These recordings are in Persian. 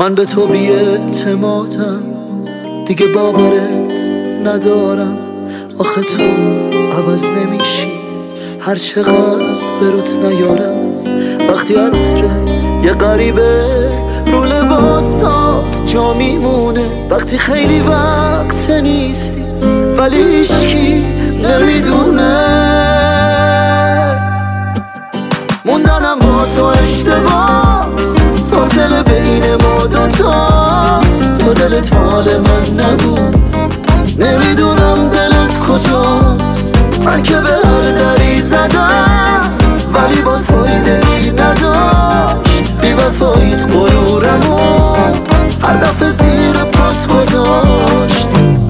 من به تو بی‌اعتمادم، دیگه باورت ندارم. آخه تو عوض نمیشی هر چقدر به روت نیارم. وقتی عطر یه غریبه رو لباسات جا میمونه، وقتی خیلی وقت نیستی ولی هیچکی نمیدونه. موندنم با تو اشتباس، فاصله بین ما دوتاست. تو دلت مال من نبود، نمیدونم دلت کجاست. من که به هر دری زدم ولی باز فایده ای نداشت. بی وفاییت غرورمو هر دفعه زیر پات گذاشت.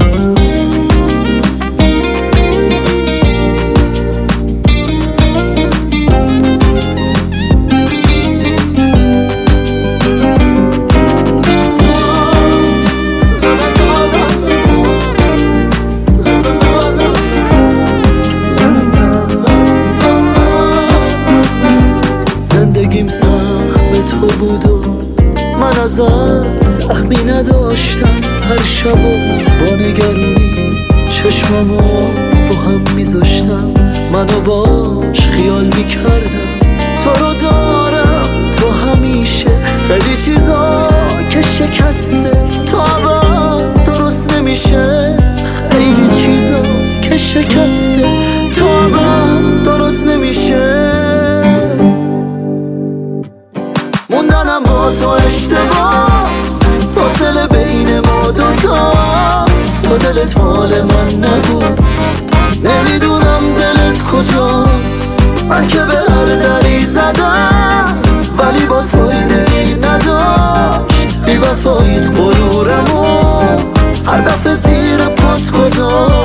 تو بود و من ازت سهمی نداشتم. هر شب و با نگرونی چشمامو رو هم میذاشتم. منو باش خیال میکردم تو رو دارم. تو همیشه خیلی چیزا که شکسته تو عباد درست نمیشه. خیلی چیزا که شکسته تو عباد درست نمیشه. موندنم با تو اشتباس، فاصله بین ما دوتاست. تو دلت مال من نبود، نمیدونم دلت کجاست. من که به هر دری زدم ولی باز فایده ای نداشت. بی وفاییت غرورمو هر دفعه زیر پات گذاشت.